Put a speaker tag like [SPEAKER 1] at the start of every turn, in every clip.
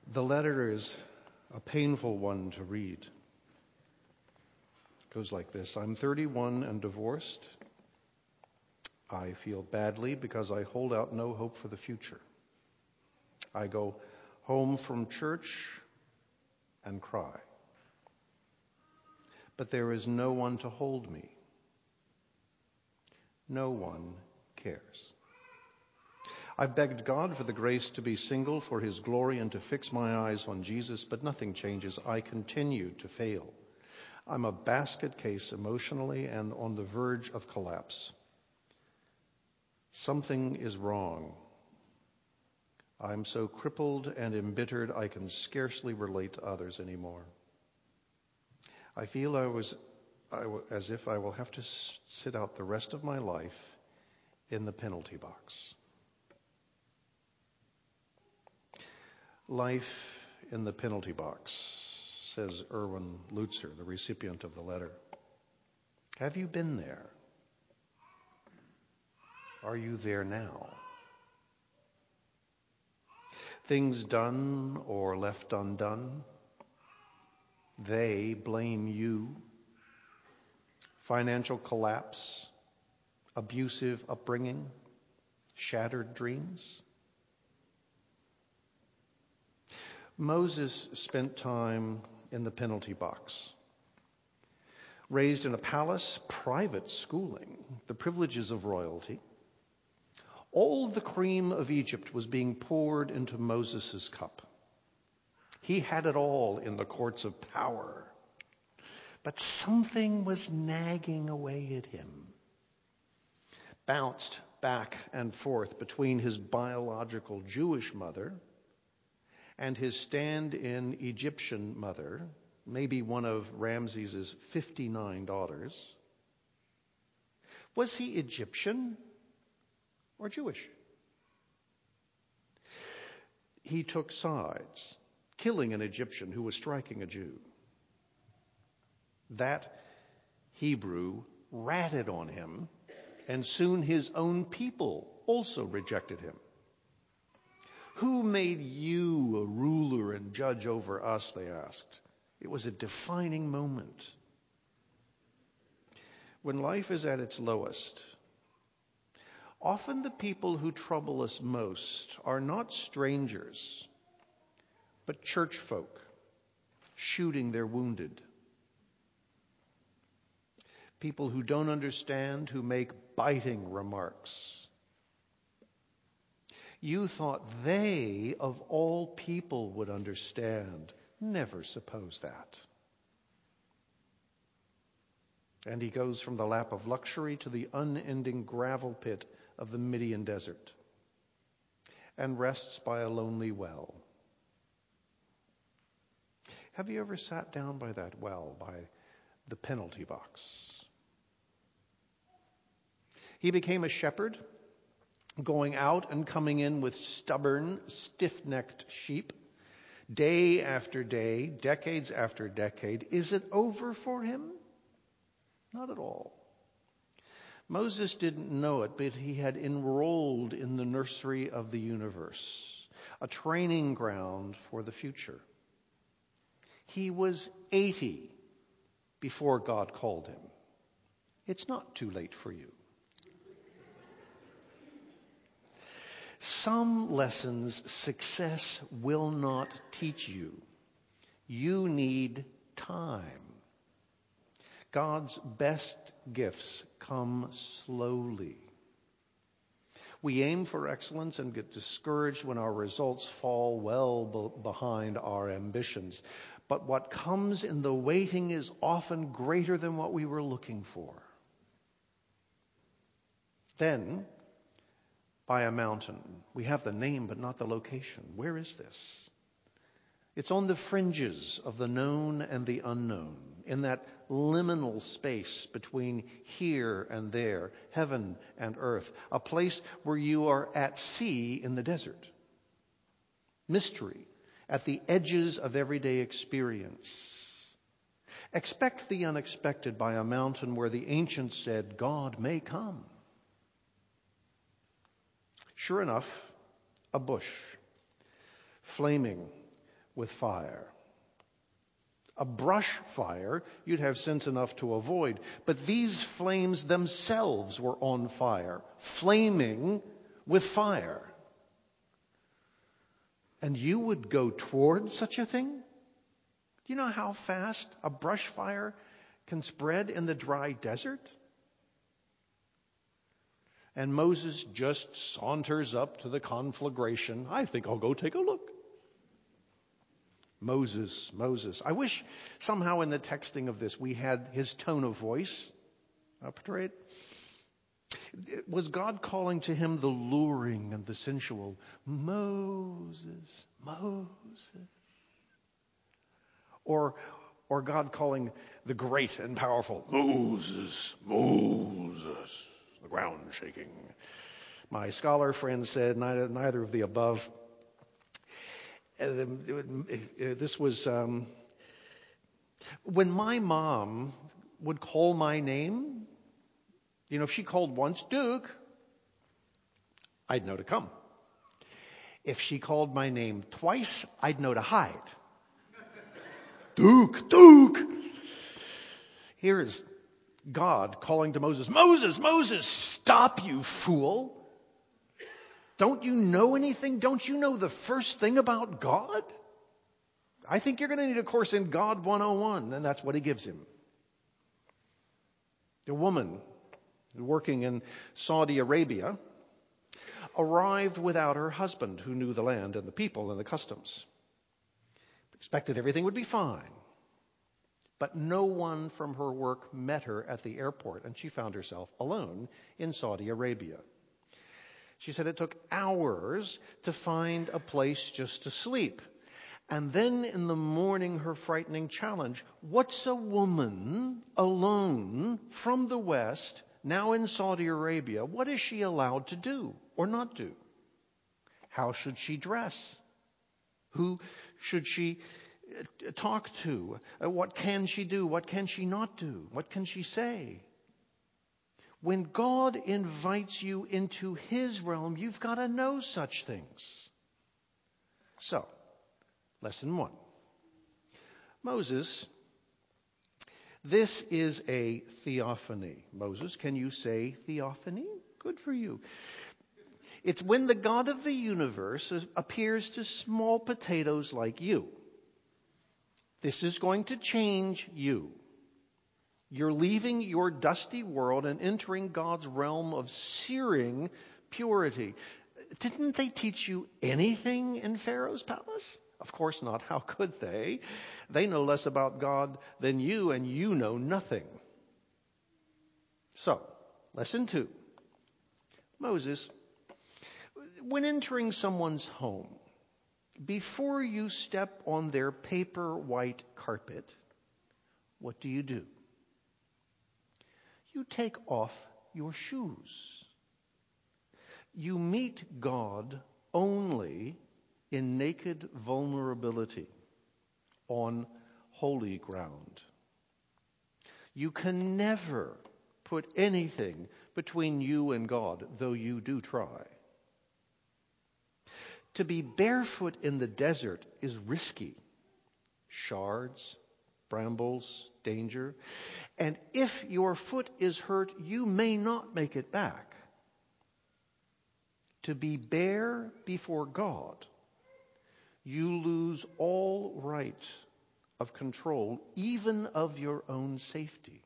[SPEAKER 1] The letter is a painful one to read. It goes like this. I'm 31 and divorced. I feel badly because I hold out no hope for the future. I go home from church and cry. But there is no one to hold me. No one cares. I've begged God for the grace to be single for His glory and to fix my eyes on Jesus, but nothing changes. I continue to fail. I'm a basket case emotionally and on the verge of collapse. Something is wrong. I'm so crippled and embittered I can scarcely relate to others anymore. I feel as if I will have to sit out the rest of my life in the penalty box. Life in the penalty box, says Erwin Lutzer, the recipient of the letter. Have you been there? Are you there now? Things done or left undone, they blame you. Financial collapse, abusive upbringing, shattered dreams. Moses spent time in the penalty box. Raised in a palace, private schooling, the privileges of royalty. All the cream of Egypt was being poured into Moses' cup. He had it all in the courts of power. But something was nagging away at him. Bounced back and forth between his biological Jewish mother and his stand-in Egyptian mother, maybe one of Ramses' 59 daughters. Was he Egyptian or Jewish? He took sides, killing an Egyptian who was striking a Jew. That Hebrew ratted on him, and soon his own people also rejected him. Who made you a ruler and judge over us, they asked. It was a defining moment. When life is at its lowest, often the people who trouble us most are not strangers, but church folk shooting their wounded. People who don't understand, who make biting remarks. You thought they, of all people, would understand. Never suppose that. And he goes from the lap of luxury to the unending gravel pit of the Midian desert and rests by a lonely well. Have you ever sat down by that well, by the penalty box? He became a shepherd, going out and coming in with stubborn, stiff-necked sheep, day after day, decades after decade. Is it over for him? Not at all. Moses didn't know it, but he had enrolled in the nursery of the universe, a training ground for the future. He was 80 before God called him. It's not too late for you. Some lessons success will not teach you. You need time. God's best gifts come slowly. We aim for excellence and get discouraged when our results fall well behind our ambitions. But what comes in the waiting is often greater than what we were looking for. Then, by a mountain. We have the name, but not the location. Where is this? It's on the fringes of the known and the unknown, in that liminal space between here and there, heaven and earth, a place where you are at sea in the desert. Mystery at the edges of everyday experience. Expect the unexpected by a mountain where the ancients said, God may come. Sure enough, a bush, flaming, with fire. A brush fire you'd have sense enough to avoid, but these flames themselves were on fire, flaming with fire. And you would go toward such a thing? Do you know how fast a brush fire can spread in the dry desert? And Moses just saunters up to the conflagration. I think I'll go take a look. Moses. I wish somehow in the texting of this we had his tone of voice portrayed. Was God calling to him the luring and the sensual, Moses? Or God calling the great and powerful, Moses, the ground shaking? My scholar friend said neither of the above. This was when my mom would call my name. You know, if she called once, Duke, I'd know to come. If she called my name twice, I'd know to hide. Duke. Here is God calling to Moses, Moses, stop, you fool. Don't you know anything? Don't you know the first thing about God? I think you're going to need a course in God 101, and that's what he gives him. A woman working in Saudi Arabia arrived without her husband, who knew the land and the people and the customs. Expected everything would be fine. But no one from her work met her at the airport, and she found herself alone in Saudi Arabia. She said it took hours to find a place just to sleep. And then in the morning, her frightening challenge, what's a woman alone from the West, now in Saudi Arabia, what is she allowed to do or not do? How should she dress? Who should she talk to? What can she do? What can she not do? What can she say? When God invites you into his realm, you've got to know such things. So, lesson 1. Moses, this is a theophany. Moses, can you say theophany? Good for you. It's when the God of the universe appears to small potatoes like you. This is going to change you. You're leaving your dusty world and entering God's realm of searing purity. Didn't they teach you anything in Pharaoh's palace? Of course not. How could they? They know less about God than you, and you know nothing. So, lesson 2. Moses, when entering someone's home, before you step on their paper white carpet, what do? You take off your shoes. You meet God only in naked vulnerability on holy ground. You can never put anything between you and God, though you do try. To be barefoot in the desert is risky. Shards, brambles, danger. And if your foot is hurt, you may not make it back. To be bare before God, you lose all right of control, even of your own safety.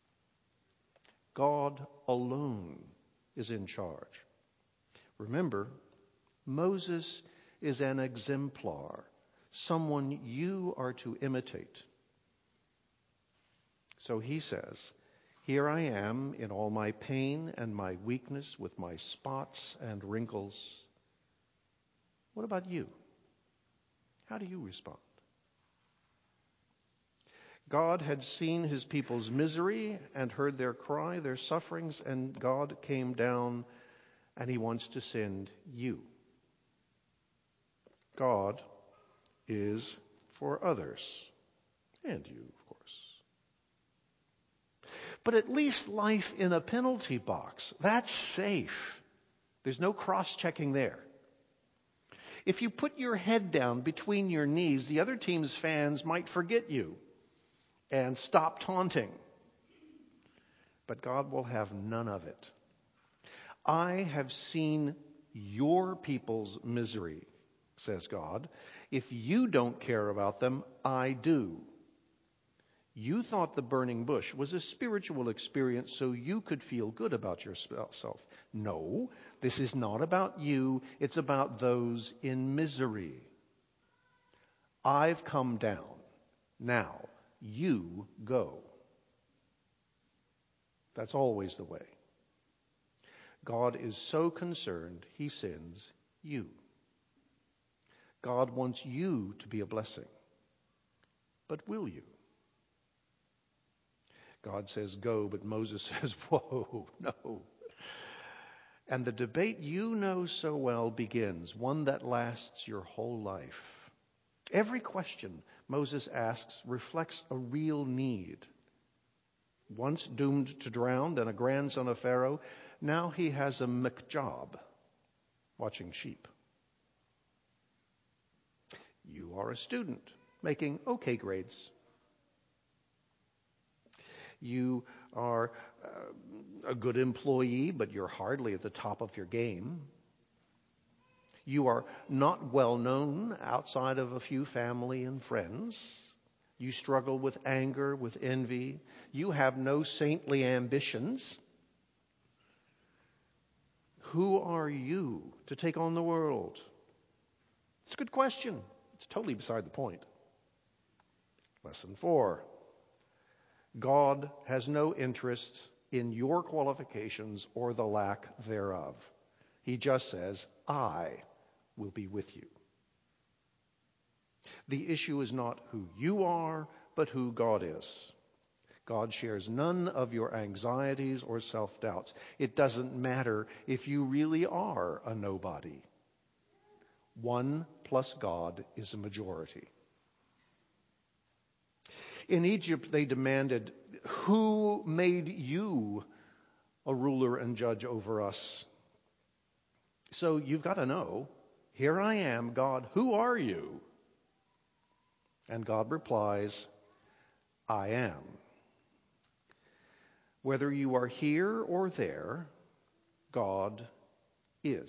[SPEAKER 1] God alone is in charge. Remember, Moses is an exemplar, someone you are to imitate. So he says, here I am in all my pain and my weakness, with my spots and wrinkles. What about you? How do you respond? God had seen his people's misery and heard their cry, their sufferings, and God came down and he wants to send you. God is for others, and you, of course. But at least life in a penalty box, that's safe. There's no cross-checking there. If you put your head down between your knees, the other team's fans might forget you and stop taunting. But God will have none of it. I have seen your people's misery, says God. If you don't care about them, I do. You thought the burning bush was a spiritual experience so you could feel good about yourself. No, this is not about you. It's about those in misery. I've come down. Now, you go. That's always the way. God is so concerned, he sends you. God wants you to be a blessing. But will you? God says go, but Moses says, whoa, no. And the debate you know so well begins, one that lasts your whole life. Every question Moses asks reflects a real need. Once doomed to drown and a grandson of Pharaoh, now he has a McJob, watching sheep. You are a student, making okay grades. You are a good employee, but you're hardly at the top of your game. You are not well known outside of a few family and friends. You struggle with anger, with envy. You have no saintly ambitions. Who are you to take on the world? It's a good question. It's totally beside the point. Lesson 4. God has no interest in your qualifications or the lack thereof. He just says, I will be with you. The issue is not who you are, but who God is. God shares none of your anxieties or self-doubts. It doesn't matter if you really are a nobody. 1 plus God is a majority. In Egypt, they demanded, who made you a ruler and judge over us? So you've got to know, here I am, God, who are you? And God replies, I am. Whether you are here or there, God is.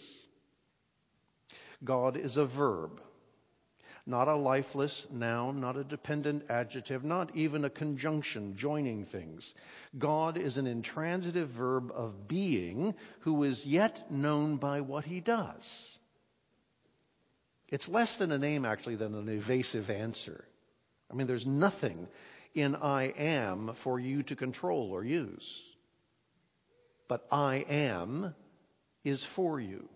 [SPEAKER 1] God is a verb. Not a lifeless noun, not a dependent adjective, not even a conjunction joining things. God is an intransitive verb of being who is yet known by what he does. It's less than a name, actually, than an evasive answer. I mean, there's nothing in I am for you to control or use. But I am is for you.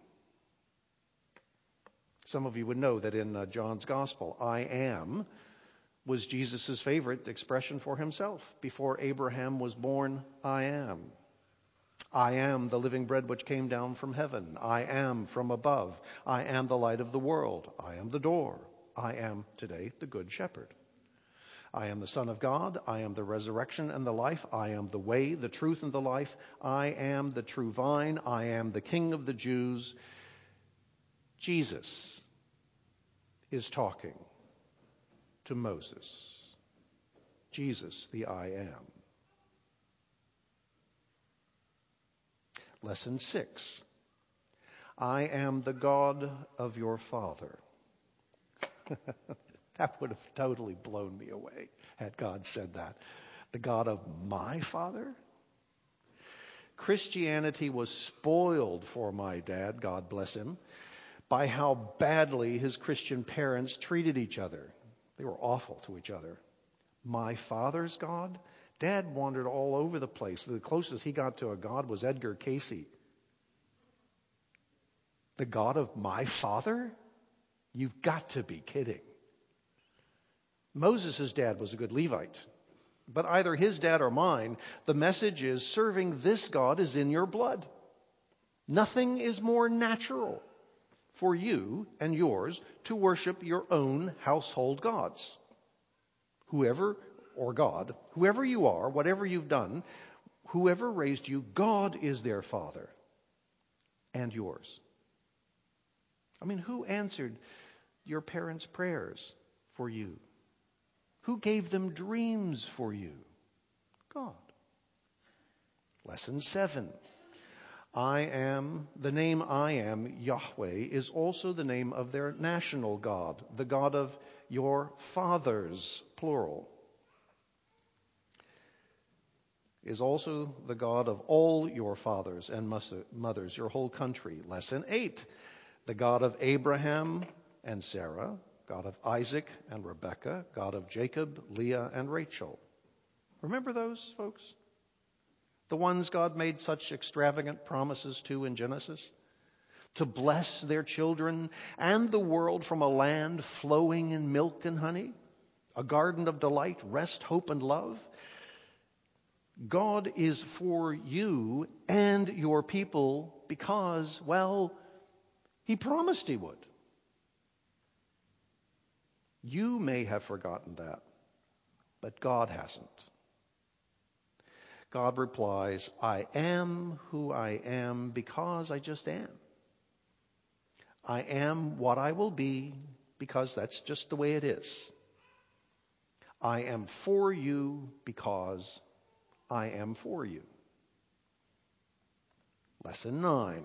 [SPEAKER 1] Some of you would know that in John's Gospel, I am was Jesus' favorite expression for himself. Before Abraham was born, I am. I am the living bread which came down from heaven. I am from above. I am the light of the world. I am the door. I am today the good shepherd. I am the Son of God. I am the resurrection and the life. I am the way, the truth, and the life. I am the true vine. I am the King of the Jews. Jesus is talking to Moses. Jesus, the I am. Lesson 6. I am the God of your father. That would have totally blown me away had God said that. The God of my father? Christianity was spoiled for my dad, God bless him, by how badly his Christian parents treated each other. They were awful to each other. My father's God? Dad wandered all over the place. The closest he got to a God was Edgar Cayce. The God of my father? You've got to be kidding. Moses' dad was a good Levite. But either his dad or mine, the message is serving this God is in your blood. Nothing is more natural for you and yours to worship your own household gods. Whoever, or God, whoever you are, whatever you've done, whoever raised you, God is their father and yours. I mean, who answered your parents' prayers for you? Who gave them dreams for you? God. Lesson 7. The name I am, Yahweh, is also the name of their national God, the God of your fathers, plural, is also the God of all your fathers and mothers, your whole country. Lesson 8. The God of Abraham and Sarah, God of Isaac and Rebekah, God of Jacob, Leah, and Rachel. Remember those folks? The ones God made such extravagant promises to in Genesis? To bless their children and the world from a land flowing in milk and honey, a garden of delight, rest, hope, and love. God is for you and your people because, well, He promised He would. You may have forgotten that, but God hasn't. God replies, I am who I am because I just am. I am what I will be because that's just the way it is. I am for you because I am for you. Lesson 9.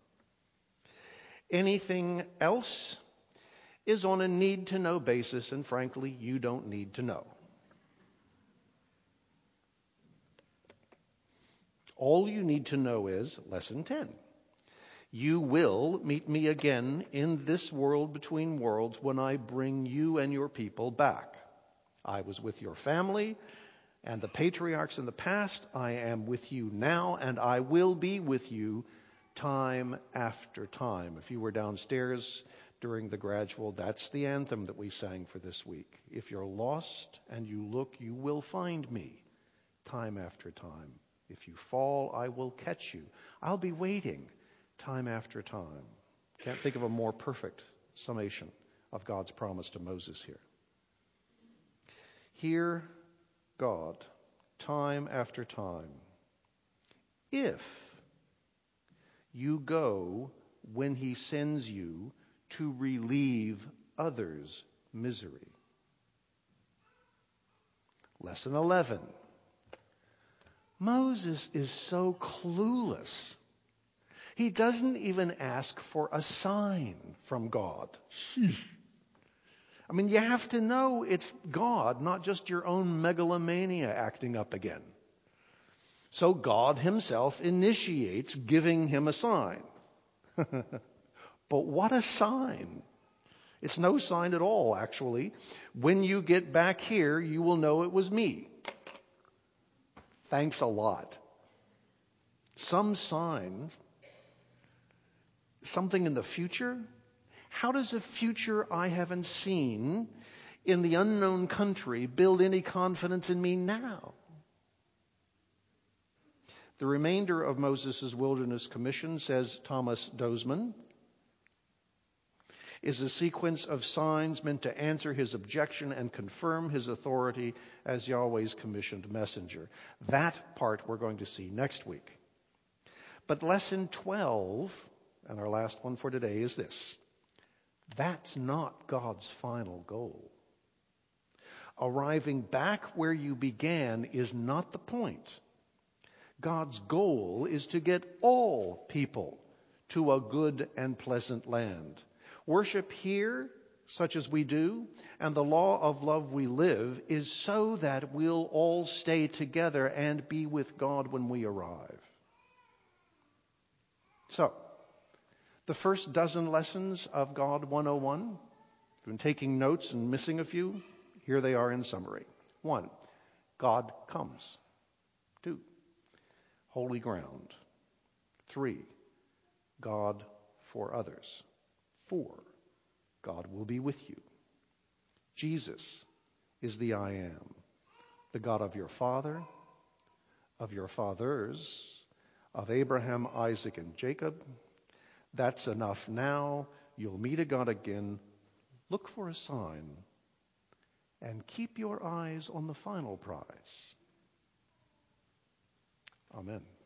[SPEAKER 1] Anything else is on a need-to-know basis, and frankly, you don't need to know. All you need to know is Lesson 10. You will meet me again in this world between worlds when I bring you and your people back. I was with your family and the patriarchs in the past. I am with you now, and I will be with you time after time. If you were downstairs during the gradual, that's the anthem that we sang for this week. If you're lost and you look, you will find me time after time. If you fall, I will catch you. I'll be waiting time after time. Can't think of a more perfect summation of God's promise to Moses here. Hear God time after time. If you go when He sends you to relieve others' misery. Lesson 11. Moses is so clueless. He doesn't even ask for a sign from God. I mean, you have to know it's God, not just your own megalomania acting up again. So God Himself initiates giving him a sign. But what a sign. It's no sign at all, actually. When you get back here, you will know it was me. Thanks a lot. Some sign, something in the future? How does a future I haven't seen in the unknown country build any confidence in me now? The remainder of Moses' wilderness commission, says Thomas Dozeman, is a sequence of signs meant to answer his objection and confirm his authority as Yahweh's commissioned messenger. That part we're going to see next week. But lesson 12, and our last one for today, is this. That's not God's final goal. Arriving back where you began is not the point. God's goal is to get all people to a good and pleasant land. Worship here, such as we do, and the law of love we live, is so that we'll all stay together and be with God when we arrive. So, the first dozen lessons of God 101, if you've been taking notes and missing a few, here they are in summary. 1, God comes. 2, holy ground. 3, God for others. 4, God will be with you. Jesus is the I am, the God of your father, of your fathers, of Abraham, Isaac, and Jacob. That's enough now. You'll meet a God again. Look for a sign and keep your eyes on the final prize. Amen.